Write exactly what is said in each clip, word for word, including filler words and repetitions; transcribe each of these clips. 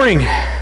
morning.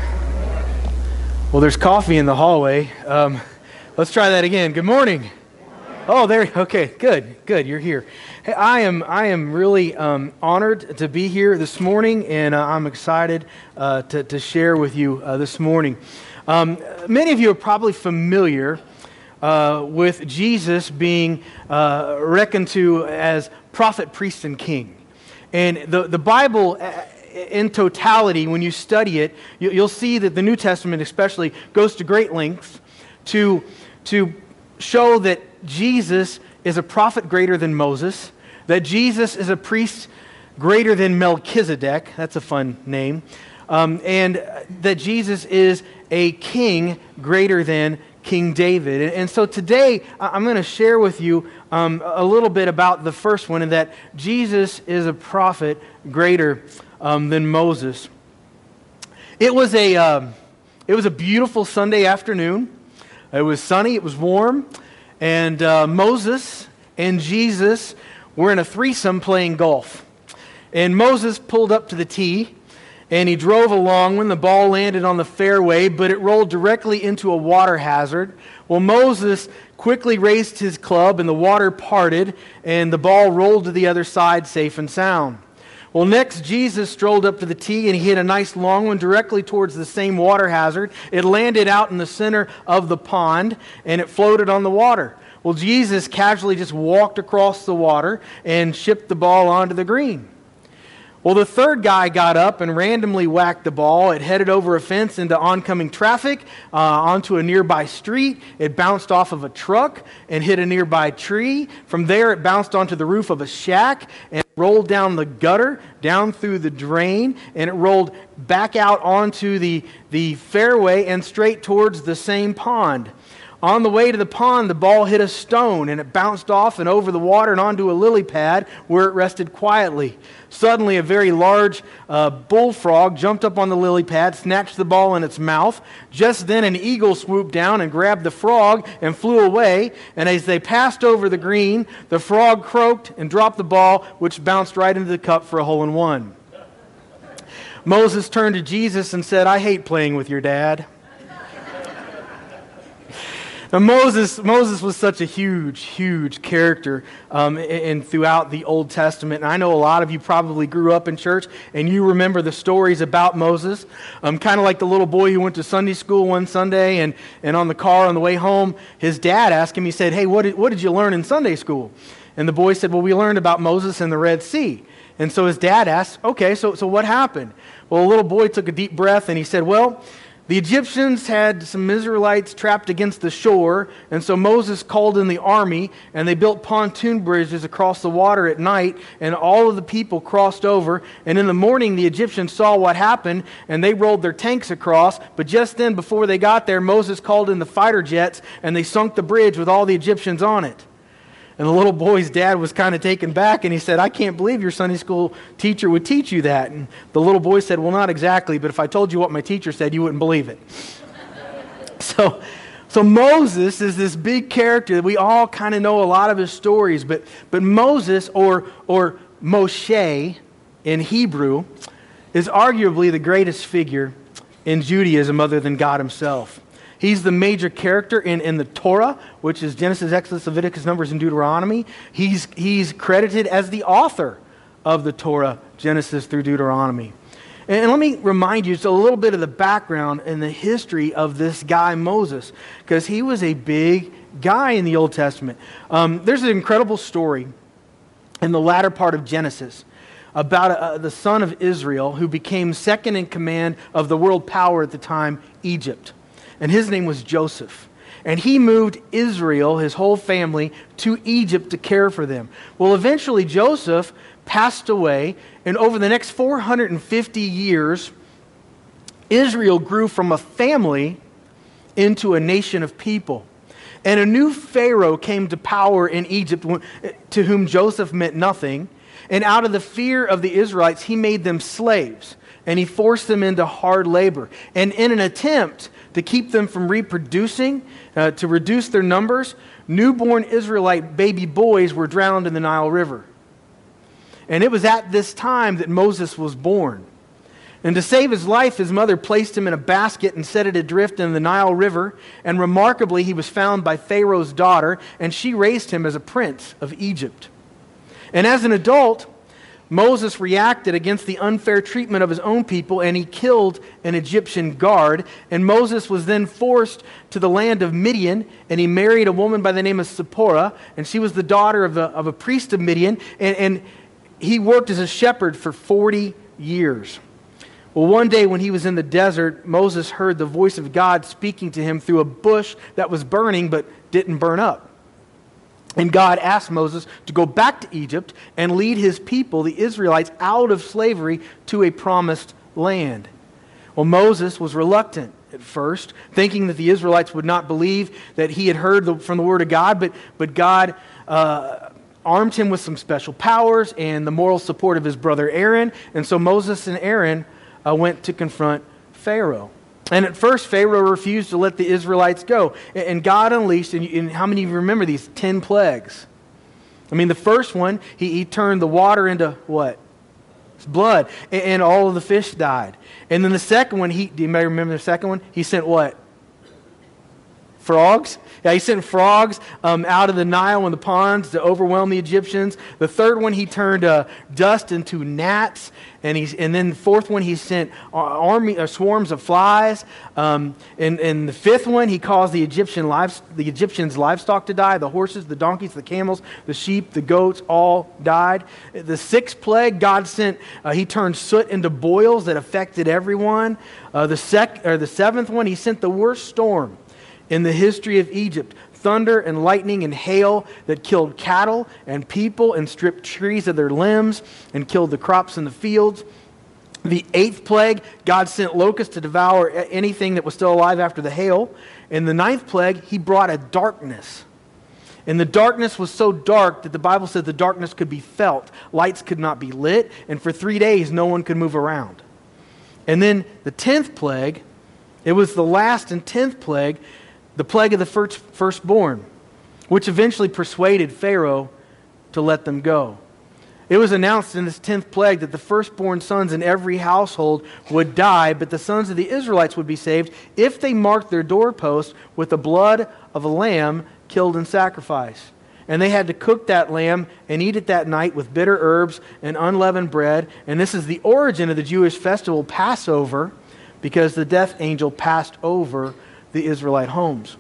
Well, there's coffee in the hallway. Um, let's try that again. Good morning. Oh, there. Okay, good, good. You're here. Hey, I am. I am really um, honored to be here this morning, and uh, I'm excited uh, to, to share with you uh, this morning. Um, many of you are probably familiar uh, with Jesus being uh, reckoned to as prophet, priest, and king, and the the Bible. Uh, In totality, when you study it, you'll see that the New Testament especially goes to great lengths to, to show that Jesus is a prophet greater than Moses, that Jesus is a priest greater than Melchizedek, that's a fun name, um, and that Jesus is a king greater than King David. And, and so today, I'm going to share with you um, a little bit about the first one, and that Jesus is a prophet greater Um, than Moses. It was a um, it was a beautiful Sunday afternoon. It was sunny. It was warm, and uh, Moses and Jesus were in a threesome playing golf. And Moses pulled up to the tee, and he drove along when the ball landed on the fairway, but it rolled directly into a water hazard. Well, Moses quickly raised his club, and the water parted, and the ball rolled to the other side safe and sound. Well, next, Jesus strolled up to the tee, and he hit a nice long one directly towards the same water hazard. It landed out in the center of the pond, and it floated on the water. Well, Jesus casually just walked across the water and shipped the ball onto the green. Well, the third guy got up and randomly whacked the ball. It headed over a fence into oncoming traffic, uh, onto a nearby street. It bounced off of a truck and hit a nearby tree. From there, it bounced onto the roof of a shack and rolled down the gutter, down through the drain, and it rolled back out onto the, the fairway and straight towards the same pond. On the way to the pond, the ball hit a stone, and it bounced off and over the water and onto a lily pad where it rested quietly. Suddenly, a very large uh, bullfrog jumped up on the lily pad, snatched the ball in its mouth. Just then, an eagle swooped down and grabbed the frog and flew away. And as they passed over the green, the frog croaked and dropped the ball, which bounced right into the cup for a hole in one. Moses turned to Jesus and said, "I hate playing with your dad." Now, Moses, Moses was such a huge, huge character um, in, throughout the Old Testament. And I know a lot of you probably grew up in church and you remember the stories about Moses. Um, kind of like the little boy who went to Sunday school one Sunday, and, and on the car on the way home, his dad asked him, he said, "Hey, what did, what did you learn in Sunday school?" And the boy said, "Well, we learned about Moses and the Red Sea." And so his dad asked, "Okay, so, so what happened?" Well, the little boy took a deep breath and he said, "Well, the Egyptians had some Israelites trapped against the shore, and so Moses called in the army, and they built pontoon bridges across the water at night, and all of the people crossed over. And in the morning, the Egyptians saw what happened, and they rolled their tanks across. But just then, before they got there, Moses called in the fighter jets, and they sunk the bridge with all the Egyptians on it." And the little boy's dad was kind of taken back, and he said, "I can't believe your Sunday school teacher would teach you that." And the little boy said, "Well, not exactly, but if I told you what my teacher said, you wouldn't believe it." so, so Moses is this big character that we all kind of know a lot of his stories, but but Moses, or or Moshe in Hebrew, is arguably the greatest figure in Judaism other than God himself. He's the major character in, in the Torah, which is Genesis, Exodus, Leviticus, Numbers, and Deuteronomy. He's, he's credited as the author of the Torah, Genesis through Deuteronomy. And, and let me remind you just a little bit of the background and the history of this guy, Moses, because he was a big guy in the Old Testament. Um, there's an incredible story in the latter part of Genesis about uh, the son of Israel who became second in command of the world power at the time, Egypt. And his name was Joseph. And he moved Israel, his whole family, to Egypt to care for them. Well, eventually Joseph passed away, and over the next four hundred fifty years, Israel grew from a family into a nation of people. And a new Pharaoh came to power in Egypt, to whom Joseph meant nothing. And out of the fear of the Israelites, he made them slaves. And he forced them into hard labor. And in an attempt to keep them from reproducing, uh, to reduce their numbers, newborn Israelite baby boys were drowned in the Nile River. And it was at this time that Moses was born. And to save his life, his mother placed him in a basket and set it adrift in the Nile River. And remarkably, he was found by Pharaoh's daughter, and she raised him as a prince of Egypt. And as an adult, Moses reacted against the unfair treatment of his own people, and he killed an Egyptian guard. And Moses was then forced to the land of Midian, and he married a woman by the name of Zipporah, and she was the daughter of a, of a priest of Midian, and, and he worked as a shepherd for forty years. Well, one day when he was in the desert, Moses heard the voice of God speaking to him through a bush that was burning but didn't burn up. And God asked Moses to go back to Egypt and lead his people, the Israelites, out of slavery to a promised land. Well, Moses was reluctant at first, thinking that the Israelites would not believe that he had heard the, from the word of God, but, but God uh, armed him with some special powers and the moral support of his brother Aaron. And so Moses and Aaron uh, went to confront Pharaoh. And at first, Pharaoh refused to let the Israelites go. And God unleashed, and, and how many of you remember these? Ten plagues. I mean, the first one, he, he turned the water into what? It's blood. And, and all of the fish died. And then the second one, he, do you may remember the second one? He sent what? Frogs? Yeah, he sent frogs um, out of the Nile and the ponds to overwhelm the Egyptians. The third one, he turned uh, dust into gnats. And he's, and then the fourth one, he sent army, uh, swarms of flies. Um, and, and the fifth one, he caused the Egyptian lives, the Egyptians' livestock to die. The horses, the donkeys, the camels, the sheep, the goats, all died. The sixth plague, God sent, uh, he turned soot into boils that affected everyone. Uh, the, sec, or the seventh one, he sent the worst storm in the history of Egypt. Thunder and lightning and hail that killed cattle and people and stripped trees of their limbs and killed the crops in the fields. The eighth plague, God sent locusts to devour anything that was still alive after the hail. In the ninth plague, he brought a darkness. And the darkness was so dark that the Bible said the darkness could be felt. Lights could not be lit, and for three days no one could move around. And then the tenth plague, it was the last and tenth plague, the plague of the first, firstborn, which eventually persuaded Pharaoh to let them go. It was announced in this tenth plague that the firstborn sons in every household would die, but the sons of the Israelites would be saved if they marked their doorposts with the blood of a lamb killed in sacrifice. And they had to cook that lamb and eat it that night with bitter herbs and unleavened bread. And this is the origin of the Jewish festival Passover, because the death angel passed over the Israelite homes.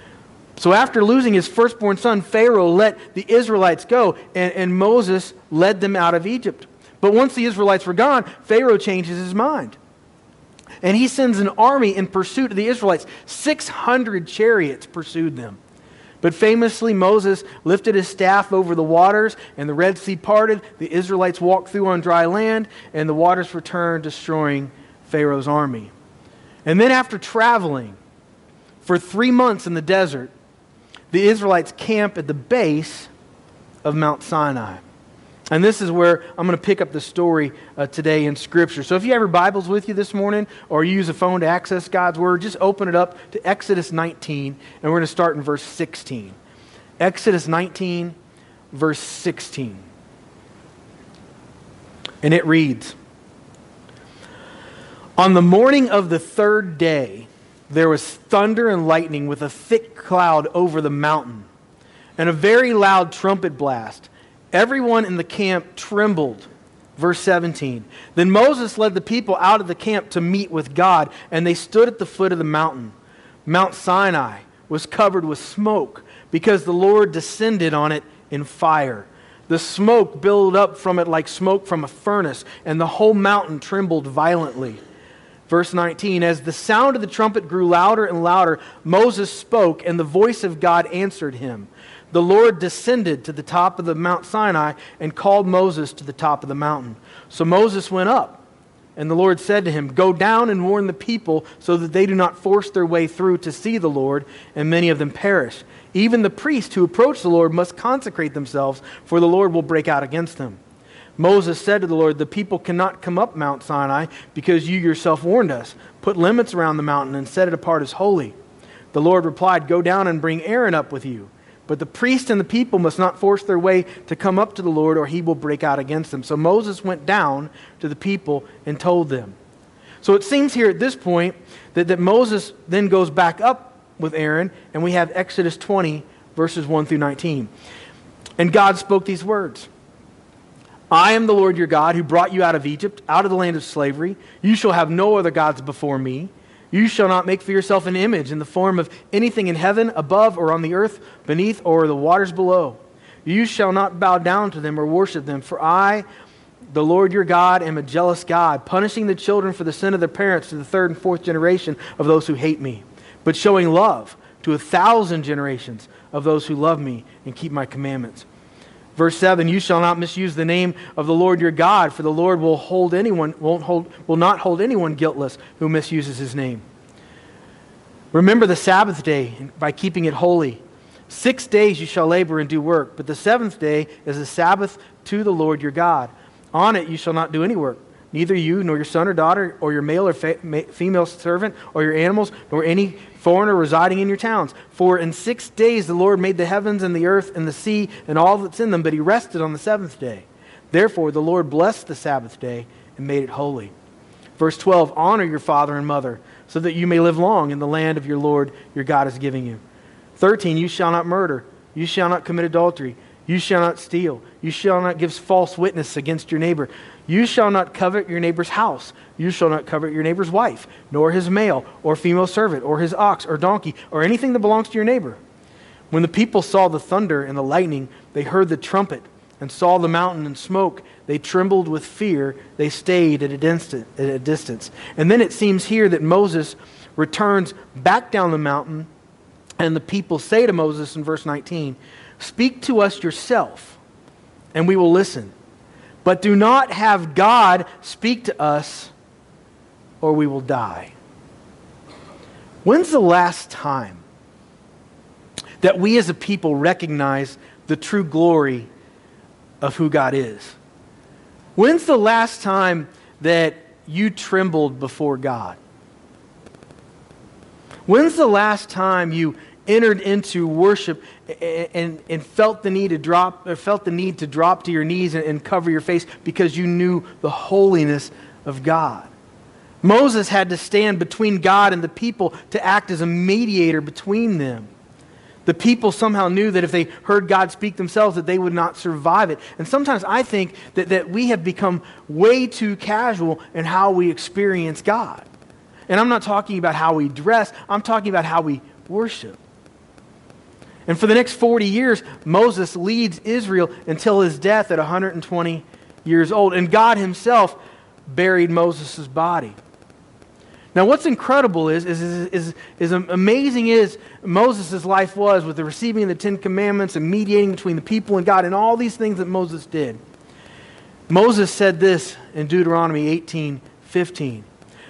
So after losing his firstborn son, Pharaoh let the Israelites go, and, and Moses led them out of Egypt. But once the Israelites were gone, Pharaoh changes his mind. And he sends an army in pursuit of the Israelites. six hundred chariots pursued them. But famously, Moses lifted his staff over the waters, and the Red Sea parted. The Israelites walked through on dry land, and the waters returned, destroying Pharaoh's army. And then after traveling for three months in the desert, the Israelites camp at the base of Mount Sinai. And this is where I'm going to pick up the story uh, today in Scripture. So if you have your Bibles with you this morning, or you use a phone to access God's Word, just open it up to Exodus nineteen, and we're going to start in verse sixteen. Exodus nineteen, verse sixteen. And it reads, "On the morning of the third day, there was thunder and lightning with a thick cloud over the mountain, and a very loud trumpet blast. Everyone in the camp trembled." Verse seventeen. "Then Moses led the people out of the camp to meet with God, and they stood at the foot of the mountain. Mount Sinai was covered with smoke, because the Lord descended on it in fire. The smoke billowed up from it like smoke from a furnace, and the whole mountain trembled violently." Verse nineteen, "As the sound of the trumpet grew louder and louder, Moses spoke, and the voice of God answered him. The Lord descended to the top of the Mount Sinai and called Moses to the top of the mountain. So Moses went up, and the Lord said to him, 'Go down and warn the people so that they do not force their way through to see the Lord, and many of them perish. Even the priests who approach the Lord must consecrate themselves, for the Lord will break out against them.' Moses said to the Lord, 'The people cannot come up Mount Sinai because you yourself warned us. Put limits around the mountain and set it apart as holy.' The Lord replied, 'Go down and bring Aaron up with you. But the priests and the people must not force their way to come up to the Lord, or he will break out against them.' So Moses went down to the people and told them. So it seems here at this point that, that Moses then goes back up with Aaron, and we have Exodus twenty, verses one through nineteen. And God spoke these words. I am the Lord your God who brought you out of Egypt, out of the land of slavery. You shall have no other gods before me. You shall not make for yourself an image in the form of anything in heaven above or on the earth beneath or the waters below. You shall not bow down to them or worship them, for I, the Lord your God, am a jealous God, punishing the children for the sin of their parents to the third and fourth generation of those who hate me, but showing love to a thousand generations of those who love me and keep my commandments. Verse seven, you shall not misuse the name of the Lord your God, for the Lord will hold anyone won't hold will not hold anyone guiltless who misuses his name. Remember the Sabbath day by keeping it holy. Six days you shall labor and do work, but the seventh day is a Sabbath to the Lord your God. On it you shall not do any work, neither you nor your son or daughter or your male or fa- ma- female servant or your animals, nor any foreigner residing in your towns. For in six days the Lord made the heavens and the earth and the sea and all that's in them, but he rested on the seventh day. Therefore the Lord blessed the Sabbath day and made it holy. Verse twelve, honor your father and mother, so that you may live long in the land of your Lord your God is giving you. thirteen, you shall not murder. You shall not commit adultery. You shall not steal. You shall not give false witness against your neighbor. You shall not covet your neighbor's house. You shall not covet your neighbor's wife, nor his male or female servant, or his ox or donkey, or anything that belongs to your neighbor. When the people saw the thunder and the lightning, they heard the trumpet and saw the mountain and smoke. They trembled with fear. They stayed at a distance. At a distance. And then it seems here that Moses returns back down the mountain, and the people say to Moses in verse nineteen, speak to us yourself, and we will listen. But do not have God speak to us, or we will die. When's the last time that we as a people recognize the true glory of who God is? When's the last time that you trembled before God? When's the last time you entered into worship and, and, and felt the need to drop, or felt the need to drop to your knees and, and cover your face because you knew the holiness of God? Moses had to stand between God and the people to act as a mediator between them. The people somehow knew that if they heard God speak themselves, that they would not survive it. And sometimes I think that, that we have become way too casual in how we experience God. And I'm not talking about how we dress. I'm talking about how we worship. And for the next forty years, Moses leads Israel until his death at one hundred twenty years old. And God himself buried Moses' body. Now what's incredible is, is, is, is, is amazing is Moses' life was with the receiving of the Ten Commandments and mediating between the people and God and all these things that Moses did. Moses said this in Deuteronomy eighteen fifteen.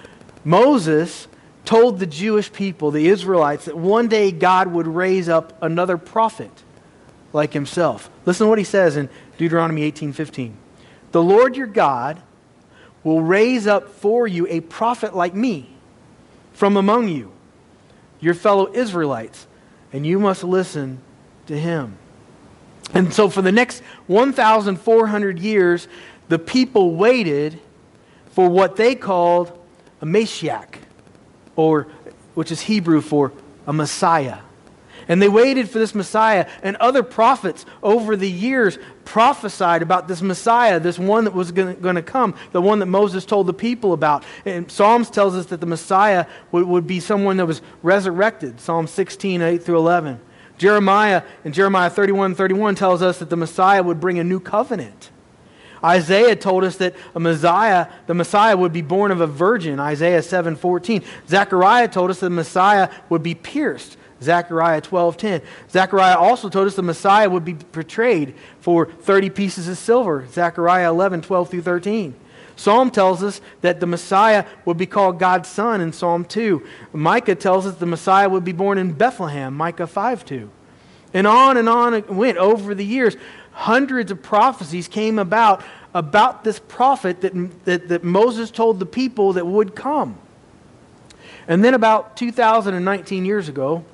Moses told the Jewish people, the Israelites, that one day God would raise up another prophet like himself. Listen to what he says in Deuteronomy eighteen fifteen. The Lord your God will raise up for you a prophet like me from among you, your fellow Israelites, and you must listen to him. And so for the next one thousand four hundred years, the people waited for what they called a Mashiach, or which is Hebrew for a Messiah. And they waited for this Messiah, and other prophets over the years prophesied about this Messiah, this one that was going to come, the one that Moses told the people about. And Psalms tells us that the Messiah would, would be someone that was resurrected, Psalm sixteen, eight through eleven. Jeremiah, in Jeremiah thirty-one, thirty-one tells us that the Messiah would bring a new covenant. Isaiah told us that a Messiah, the Messiah would be born of a virgin, Isaiah seven fourteen. Zechariah told us that the Messiah would be pierced, Zechariah twelve ten. Zechariah also told us the Messiah would be portrayed for thirty pieces of silver, Zechariah eleven twelve through thirteen. Psalm tells us that the Messiah would be called God's son in Psalm two. Micah tells us the Messiah would be born in Bethlehem, Micah five two. And on and on it went over the years. Hundreds of prophecies came about about this prophet that, that, that Moses told the people that would come. And then about two thousand nineteen years ago,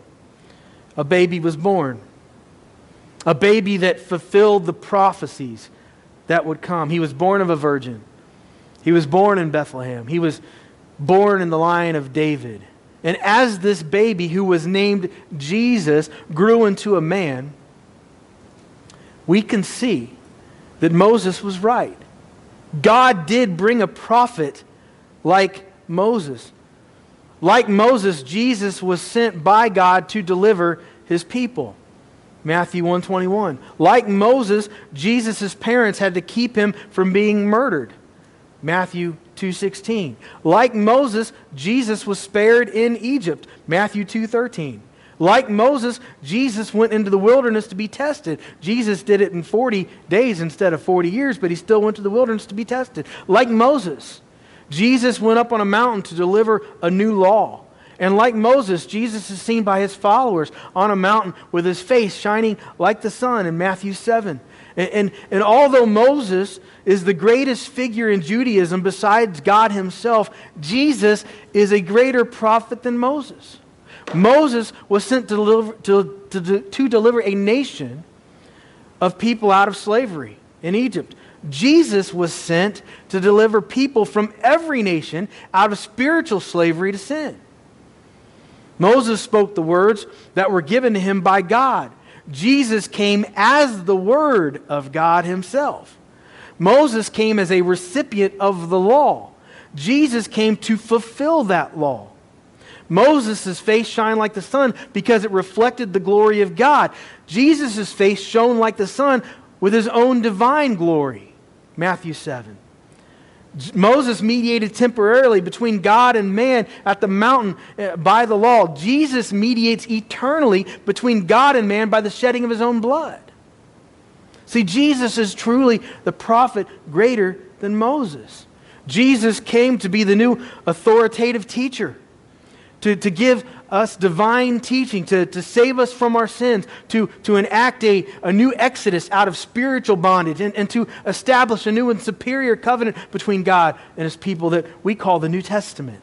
a baby was born. A baby that fulfilled the prophecies that would come. He was born of a virgin. He was born in Bethlehem. He was born in the line of David. And as this baby who was named Jesus grew into a man, we can see that Moses was right. God did bring a prophet like Moses. Like Moses, Jesus was sent by God to deliver his people. Matthew one twenty-one. Like Moses, Jesus' parents had to keep him from being murdered. Matthew two sixteen. Like Moses, Jesus was spared in Egypt. Matthew two thirteen. Like Moses, Jesus went into the wilderness to be tested. Jesus did it in forty days instead of forty years, but he still went to the wilderness to be tested. Like Moses, Jesus went up on a mountain to deliver a new law. And like Moses, Jesus is seen by his followers on a mountain with his face shining like the sun in Matthew seven. And, and, and although Moses is the greatest figure in Judaism besides God himself, Jesus is a greater prophet than Moses. Moses was sent to deliver, to, to, to deliver a nation of people out of slavery in Egypt. Jesus was sent to deliver people from every nation out of spiritual slavery to sin. Moses spoke the words that were given to him by God. Jesus came as the Word of God himself. Moses came as a recipient of the law. Jesus came to fulfill that law. Moses' face shined like the sun because it reflected the glory of God. Jesus' face shone like the sun with his own divine glory. Matthew seven. Moses mediated temporarily between God and man at the mountain by the law. Jesus mediates eternally between God and man by the shedding of his own blood. See, Jesus is truly the prophet greater than Moses. Jesus came to be the new authoritative teacher, to, to give us divine teaching, to, to save us from our sins, to, to enact a, a new exodus out of spiritual bondage, and, and to establish a new and superior covenant between God and his people that we call the New Testament.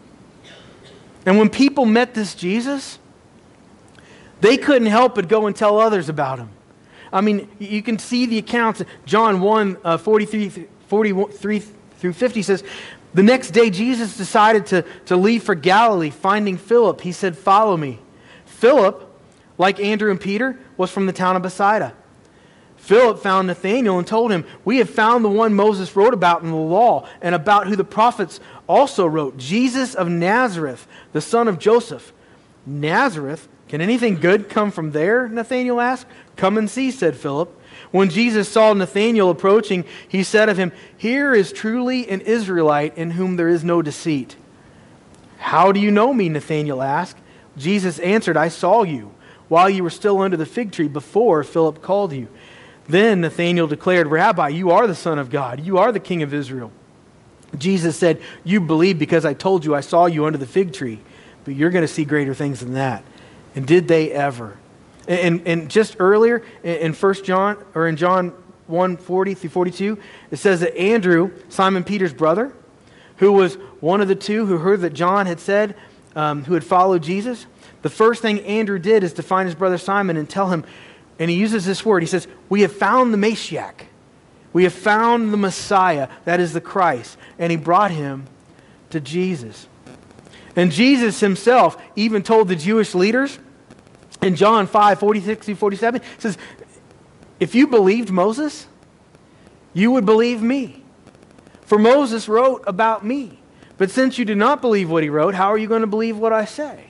And when people met this Jesus, they couldn't help but go and tell others about him. I mean, you can see the accounts. John one, uh, forty-three, forty-three through fifty says, the next day, Jesus decided to, to leave for Galilee. Finding Philip, he said, follow me. Philip, like Andrew and Peter, was from the town of Bethsaida. Philip found Nathanael and told him, we have found the one Moses wrote about in the law and about who the prophets also wrote, Jesus of Nazareth, the son of Joseph. Nazareth? Can anything good come from there? Nathanael asked. Come and see, said Philip. When Jesus saw Nathanael approaching, he said of him, here is truly an Israelite in whom there is no deceit. How do you know me? Nathanael asked. Jesus answered, I saw you while you were still under the fig tree before Philip called you. Then Nathanael declared, Rabbi, you are the Son of God. You are the King of Israel. Jesus said, you believe because I told you I saw you under the fig tree, but you're going to see greater things than that. And did they ever? And, and just earlier in First John, or in John one, forty through forty-two, it says that Andrew, Simon Peter's brother, who was one of the two who heard that John had said, um, who had followed Jesus, the first thing Andrew did is to find his brother Simon and tell him, and he uses this word, he says, we have found the Mashiach. We have found the Messiah, that is the Christ. And he brought him to Jesus. And Jesus himself even told the Jewish leaders, in John five, forty-six through forty-seven, it says, if you believed Moses, you would believe me. For Moses wrote about me. But since you do not believe what he wrote, how are you going to believe what I say?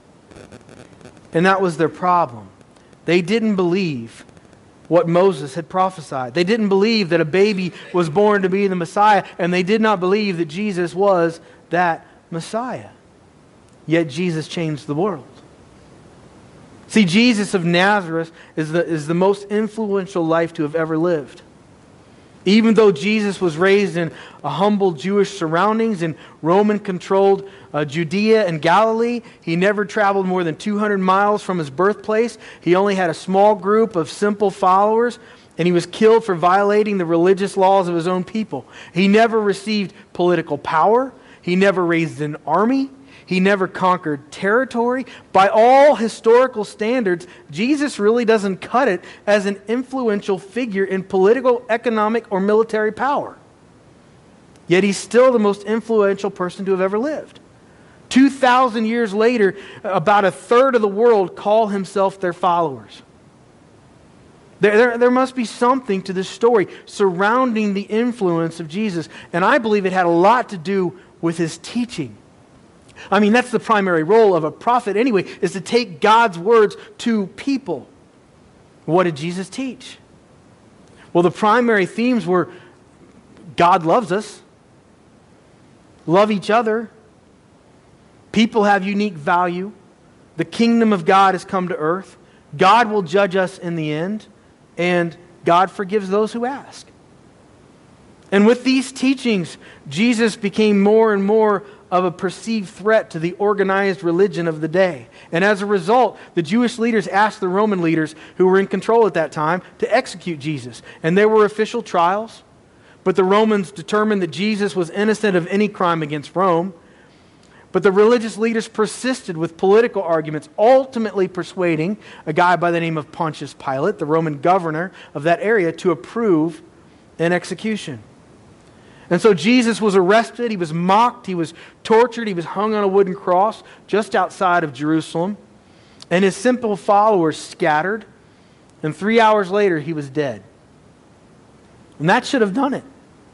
And that was their problem. They didn't believe what Moses had prophesied. They didn't believe that a baby was born to be the Messiah, and they did not believe that Jesus was that Messiah. Yet Jesus changed the world. See, Jesus of Nazareth is the, is the most influential life to have ever lived. Even though Jesus was raised in a humble Jewish surroundings in Roman-controlled uh, Judea and Galilee, he never traveled more than two hundred miles from his birthplace. He only had a small group of simple followers, and he was killed for violating the religious laws of his own people. He never received political power. He never raised an army. He never conquered territory. By all historical standards, Jesus really doesn't cut it as an influential figure in political, economic, or military power. Yet he's still the most influential person to have ever lived. two thousand years later, about a third of the world call himself their followers. There, there, there must be something to this story surrounding the influence of Jesus. And I believe it had a lot to do with his teaching. I mean, that's the primary role of a prophet anyway, is to take God's words to people. What did Jesus teach? Well, the primary themes were God loves us, love each other, people have unique value, the kingdom of God has come to earth, God will judge us in the end, and God forgives those who ask. And with these teachings, Jesus became more and more of a perceived threat to the organized religion of the day. And as a result, the Jewish leaders asked the Roman leaders, who were in control at that time, to execute Jesus. And there were official trials, but the Romans determined that Jesus was innocent of any crime against Rome. But the religious leaders persisted with political arguments, ultimately persuading a guy by the name of Pontius Pilate, the Roman governor of that area, to approve an execution. And so Jesus was arrested, he was mocked, he was tortured, he was hung on a wooden cross just outside of Jerusalem. And his simple followers scattered, and three hours later he was dead. And that should have done it.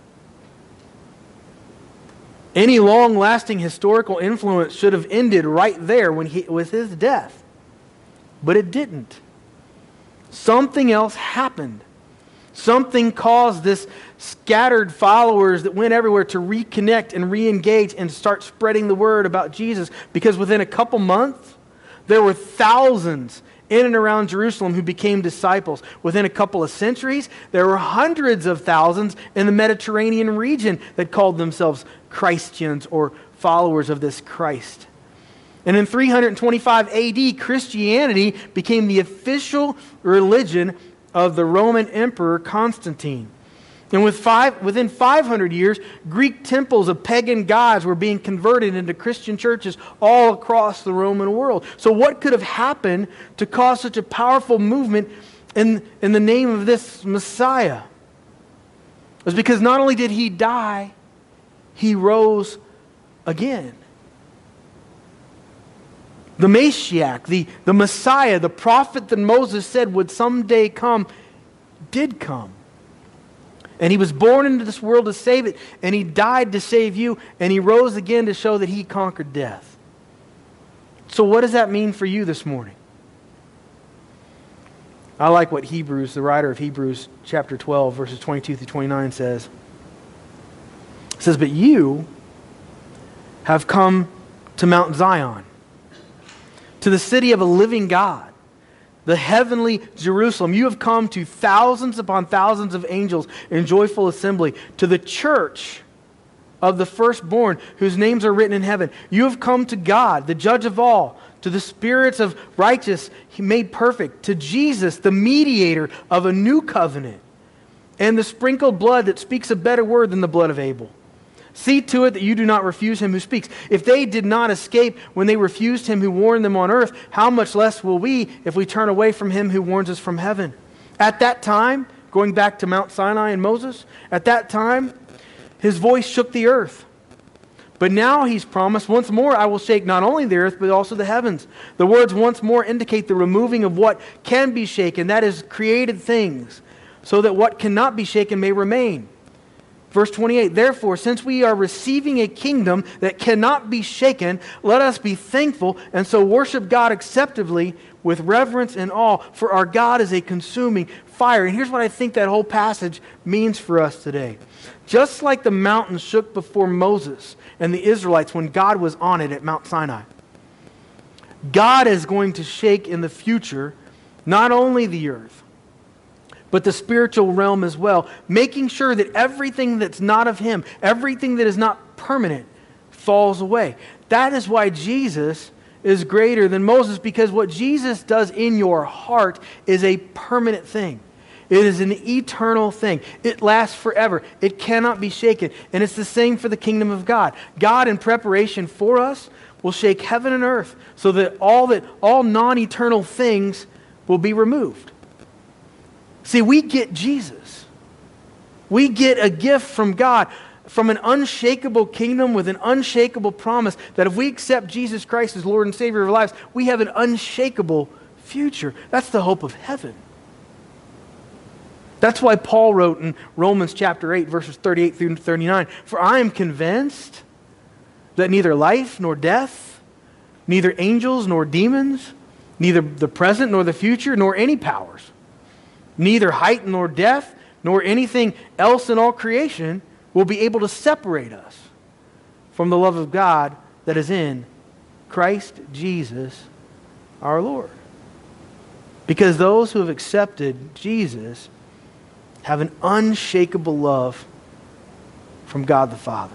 Any long-lasting historical influence should have ended right there when he, with his death. But it didn't. Something else happened. Something caused this scattered followers that went everywhere to reconnect and re-engage and start spreading the word about Jesus. Because within a couple months, there were thousands in and around Jerusalem who became disciples. Within a couple of centuries, there were hundreds of thousands in the Mediterranean region that called themselves Christians or followers of this Christ. And in three twenty-five A D, Christianity became the official religion of the Roman Emperor Constantine. And with five, within five hundred years, Greek temples of pagan gods were being converted into Christian churches all across the Roman world. So what could have happened to cause such a powerful movement in, in the name of this Messiah? It was because not only did he die, he rose again. The Mashiach, the, the Messiah, the prophet that Moses said would someday come, did come. And he was born into this world to save it, and he died to save you, and he rose again to show that he conquered death. So what does that mean for you this morning? I like what Hebrews, the writer of Hebrews chapter twelve, verses twenty-two through twenty-nine says. It says, "But you have come to Mount Zion, to the city of a living God, the heavenly Jerusalem. You have come to thousands upon thousands of angels in joyful assembly, to the church of the firstborn whose names are written in heaven. You have come to God, the judge of all, to the spirits of righteous made perfect, to Jesus, the mediator of a new covenant, and the sprinkled blood that speaks a better word than the blood of Abel. See to it that you do not refuse him who speaks. If they did not escape when they refused him who warned them on earth, how much less will we if we turn away from him who warns us from heaven?" At that time, going back to Mount Sinai and Moses, at that time, his voice shook the earth. But now he's promised, "Once more I will shake not only the earth, but also the heavens." The words "once more" indicate the removing of what can be shaken, that is, created things, so that what cannot be shaken may remain. Verse twenty-eight, "Therefore, since we are receiving a kingdom that cannot be shaken, let us be thankful and so worship God acceptably with reverence and awe, for our God is a consuming fire." And here's what I think that whole passage means for us today. Just like the mountain shook before Moses and the Israelites when God was on it at Mount Sinai, God is going to shake in the future not only the earth, but the spiritual realm as well, making sure that everything that's not of him, everything that is not permanent, falls away. That is why Jesus is greater than Moses, because what Jesus does in your heart is a permanent thing. It is an eternal thing. It lasts forever. It cannot be shaken. And it's the same for the kingdom of God. God, in preparation for us, will shake heaven and earth so that all that all non-eternal things will be removed. See, we get Jesus. We get a gift from God. from an unshakable kingdom with an unshakable promise that if we accept Jesus Christ as Lord and Savior of our lives, we have an unshakable future. That's the hope of heaven. That's why Paul wrote in Romans chapter eight, verses thirty-eight through thirty-nine, "For I am convinced that neither life nor death, neither angels nor demons, neither the present nor the future, nor any powers, neither height nor depth, nor anything else in all creation will be able to separate us from the love of God that is in Christ Jesus our Lord." Because those who have accepted Jesus have an unshakable love from God the Father.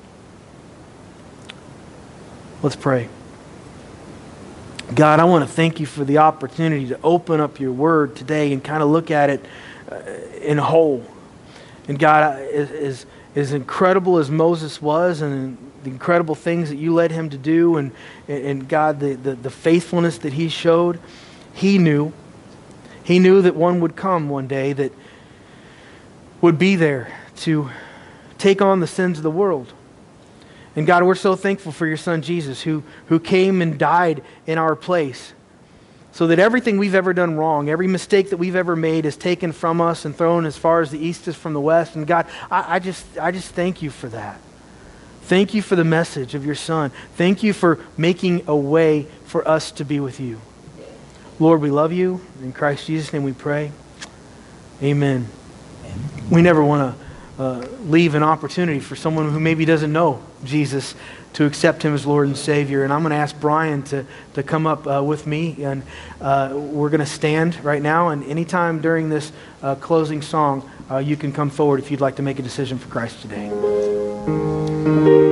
Let's pray. God, I want to thank you for the opportunity to open up your word today and kind of look at it uh, in whole. And God, as, as, as incredible as Moses was and the incredible things that you led him to do, and, and God, the, the, the faithfulness that he showed, he knew. He knew that one would come one day that would be there to take on the sins of the world. And God, we're so thankful for your Son Jesus, who, who came and died in our place, so that everything we've ever done wrong, every mistake that we've ever made is taken from us and thrown as far as the east is from the west. And God, I, I just I just thank you for that. Thank you for the message of your Son. Thank you for making a way for us to be with you. Lord, we love you. In Christ Jesus' name we pray. Amen. We never want to uh, leave an opportunity for someone who maybe doesn't know Jesus to accept him as Lord and Savior. And I'm going to ask Brian to, to come up uh, with me. And uh, we're going to stand right now. And anytime during this uh, closing song, uh, you can come forward if you'd like to make a decision for Christ today.